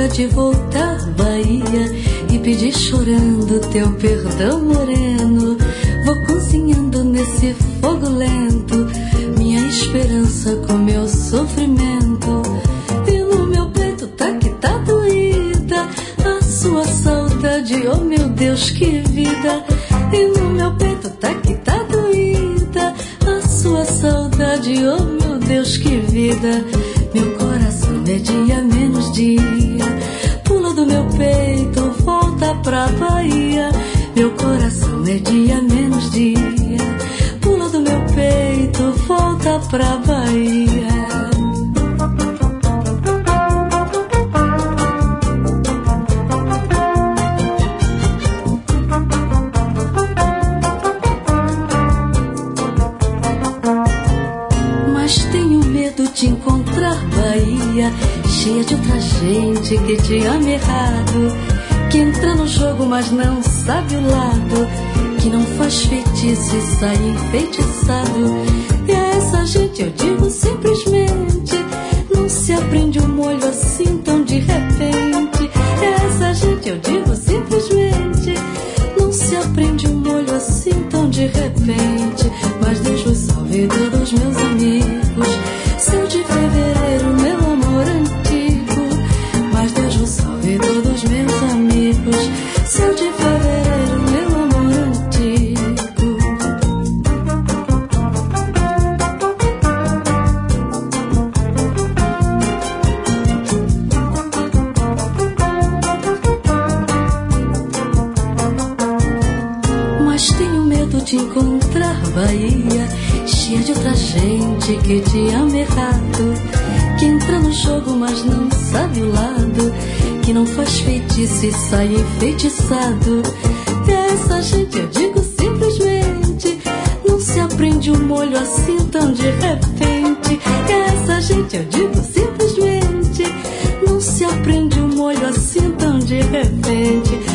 hora de voltar, Bahia, e pedir chorando teu perdão moreno. Vou cozinhando nesse fogo lento minha esperança com meu sofrimento. E no meu peito tá que tá doída a sua saudade, oh meu Deus, que vida. E no meu peito tá que tá doída a sua saudade, oh meu Deus, que vida. Meu coração é dia menos dia, pula do meu peito, volta pra Bahia. Meu coração é dia menos dia, pula do meu peito, volta pra Bahia. De encontrar Bahia cheia de outra gente que te ama errado, que entra no jogo mas não sabe o lado, que não faz feitiço e sai enfeitiçado. E a essa gente eu digo simplesmente, não se aprende um molho assim tão de repente. E a essa gente eu digo simplesmente, não se aprende um molho assim tão de repente. Mas Deus os salve todos meus amigos, seu de fevereiro, meu amor antigo. Mas Deus vos salve todos meus amigos, seu de fevereiro, meu amor antigo. Mas tenho medo de encontrar Bahia cheia de outra gente que te ama errado, que entra no jogo mas não sabe o lado, que não faz feitiço e sai enfeitiçado. E a essa gente eu digo simplesmente, não se aprende um molho assim tão de repente. E a essa gente eu digo simplesmente, não se aprende um molho assim tão de repente.